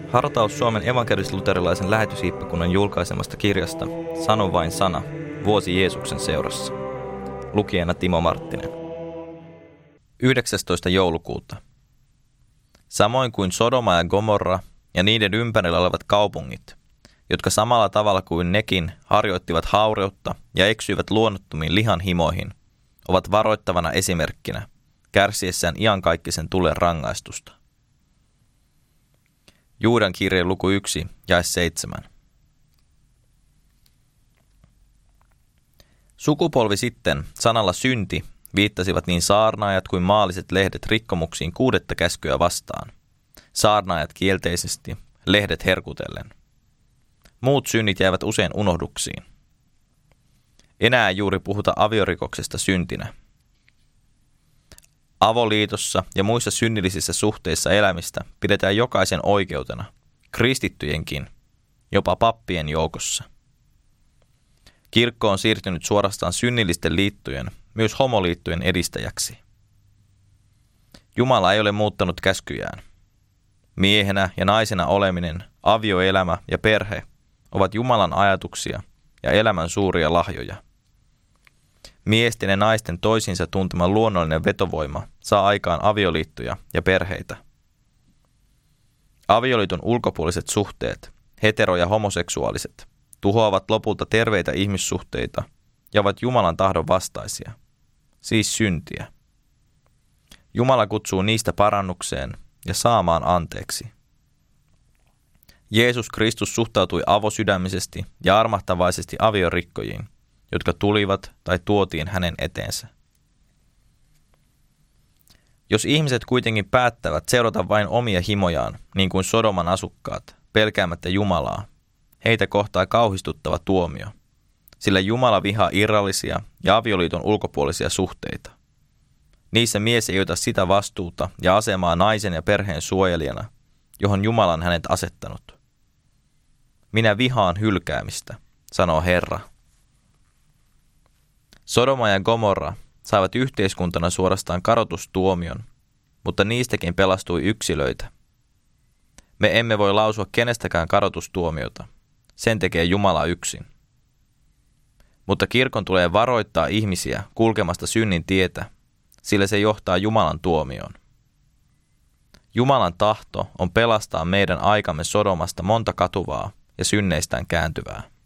Hartaus Suomen evankelis-luterilaisen lähetyshiippakunnan julkaisemasta kirjasta Sano vain sana, vuosi Jeesuksen seurassa. Lukijana Timo Marttinen. 19. joulukuuta. Samoin kuin Sodoma ja Gomorra ja niiden ympärillä olevat kaupungit, jotka samalla tavalla kuin nekin harjoittivat haureutta ja eksyivät luonnottomiin lihanhimoihin, ovat varoittavana esimerkkinä, kärsiessään iankaikkisen tulen rangaistusta. Juudan kirje luku 1, jae 7. Sukupolvi sitten sanalla synti viittasivat niin saarnaajat kuin maalliset lehdet rikkomuksiin 6. käskyä vastaan. Saarnaajat kielteisesti, lehdet herkutellen. Muut synnit jäivät usein unohduksiin. Enää ei juuri puhuta aviorikoksesta syntinä. Avoliitossa ja muissa synnillisissä suhteissa elämistä pidetään jokaisen oikeutena, kristittyjenkin, jopa pappien joukossa. Kirkko on siirtynyt suorastaan synnillisten liittojen, myös homoliittojen edistäjäksi. Jumala ei ole muuttanut käskyjään. Miehenä ja naisena oleminen, avioelämä ja perhe ovat Jumalan ajatuksia ja elämän suuria lahjoja. Miesten ja naisten toisiinsa tuntema luonnollinen vetovoima saa aikaan avioliittoja ja perheitä. Avioliiton ulkopuoliset suhteet, hetero- ja homoseksuaaliset, tuhoavat lopulta terveitä ihmissuhteita ja ovat Jumalan tahdon vastaisia, siis syntiä. Jumala kutsuu niistä parannukseen ja saamaan anteeksi. Jeesus Kristus suhtautui avosydämisesti ja armahtavaisesti aviorikkojiin, jotka tulivat tai tuotiin hänen eteensä. Jos ihmiset kuitenkin päättävät seurata vain omia himojaan, niin kuin Sodoman asukkaat, pelkäämättä Jumalaa, heitä kohtaa kauhistuttava tuomio, sillä Jumala vihaa irrallisia ja avioliiton ulkopuolisia suhteita. Niissä mies ei ota sitä vastuuta ja asemaa naisen ja perheen suojelijana, johon Jumala on hänet asettanut. Minä vihaan hylkäämistä, sanoo Herra. Sodoma ja Gomorra saivat yhteiskuntana suorastaan kadotustuomion, mutta niistäkin pelastui yksilöitä. Me emme voi lausua kenestäkään kadotustuomiota, sen tekee Jumala yksin. Mutta kirkon tulee varoittaa ihmisiä kulkemasta synnin tietä, sillä se johtaa Jumalan tuomioon. Jumalan tahto on pelastaa meidän aikamme Sodomasta monta katuvaa ja synneistään kääntyvää.